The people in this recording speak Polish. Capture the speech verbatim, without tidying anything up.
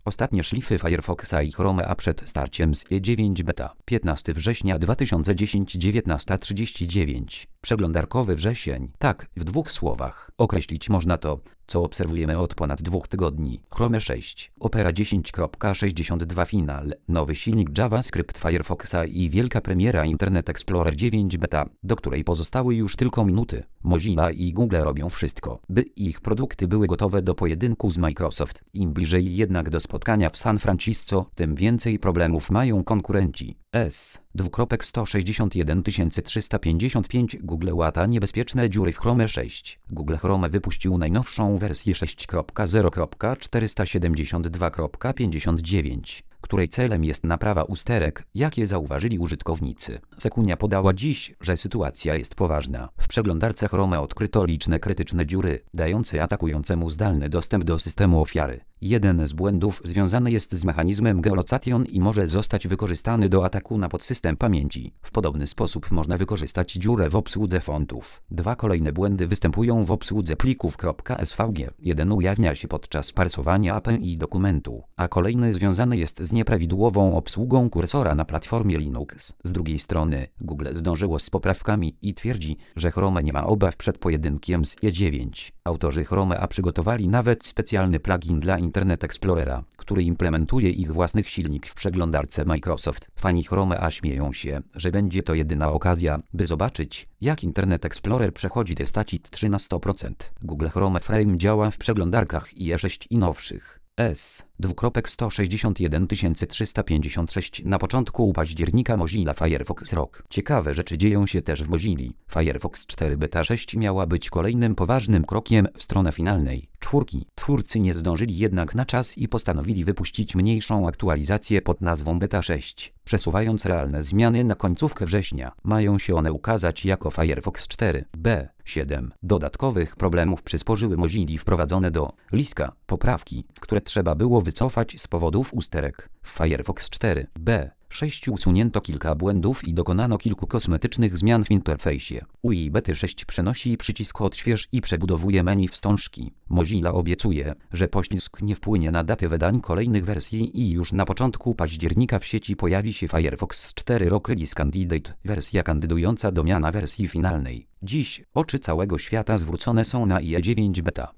Ostatnie szlify Firefoxa i Chrome'a przed starciem z E dziewięć beta. piętnastego września dwa tysiące dziesiątego, dziewiętnasta trzydzieści dziewięć. Przeglądarkowy wrzesień. Tak, w dwóch słowach określić można to, co obserwujemy od ponad dwóch tygodni. Chrome sześć, Opera dziesięć kropka sześćdziesiąt dwa Final, nowy silnik JavaScript Firefoxa i wielka premiera Internet Explorer dziewięć beta, do której pozostały już tylko minuty. Mozilla i Google robią wszystko, by ich produkty były gotowe do pojedynku z Microsoft. Im bliżej jednak do spotkania w San Francisco, tym więcej problemów mają konkurenci. S. dwukropek sto sześćdziesiąt jeden tysięcy trzysta pięćdziesiąt pięć Google łata niebezpieczne dziury w Chrome sześć. Google Chrome wypuścił najnowszą wersję sześć kropka zero kropka czterysta siedemdziesiąt dwa kropka pięćdziesiąt dziewięć, której celem jest naprawa usterek, jakie zauważyli użytkownicy. Sekunia podała dziś, że sytuacja jest poważna. W przeglądarce Chrome odkryto liczne krytyczne dziury, dające atakującemu zdalny dostęp do systemu ofiary. Jeden z błędów związany jest z mechanizmem geolocation i może zostać wykorzystany do ataku na podsystem pamięci. W podobny sposób można wykorzystać dziurę w obsłudze fontów. Dwa kolejne błędy występują w obsłudze plików .svg. Jeden ujawnia się podczas parsowania A P I dokumentu, a kolejny związany jest z nieprawidłową obsługą kursora na platformie Linux. Z drugiej strony Google zdążyło z poprawkami i twierdzi, że Chrome nie ma obaw przed pojedynkiem z E dziewięć. Autorzy Chrome'a przygotowali nawet specjalny plugin dla Internet Explorera, który implementuje ich własny silnik w przeglądarce Microsoft. Fani Chrome'a śmieją się, że będzie to jedyna okazja, by zobaczyć, jak Internet Explorer przechodzi testacit trzy na sto procent. Google Chrome Frame działa w przeglądarkach i E sześć i nowszych. S. dwukropek sto sześćdziesiąt jeden tysięcy trzysta pięćdziesiąt sześć Na początku października Mozilla Firefox Rock. Ciekawe rzeczy dzieją się też w Mozilli. Firefox cztery beta sześć miała być kolejnym poważnym krokiem w stronę finalnej czwórki. Twórcy nie zdążyli jednak na czas i postanowili wypuścić mniejszą aktualizację pod nazwą beta sześć, przesuwając realne zmiany na końcówkę września. Mają się one ukazać jako Firefox cztery b siedem. Dodatkowych problemów przysporzyły Mozilli wprowadzone do Liska poprawki, które trzeba było wycofać z powodów usterek. W Firefox cztery b sześć usunięto kilka błędów i dokonano kilku kosmetycznych zmian w interfejsie. U I bety sześć przenosi przycisk odśwież i przebudowuje menu wstążki. Mozilla obiecuje, że poślizg nie wpłynie na datę wydań kolejnych wersji i już na początku października w sieci pojawi się Firefox cztery Rock Release Candidate, wersja kandydująca do miana wersji finalnej. Dziś oczy całego świata zwrócone są na E dziewięć beta.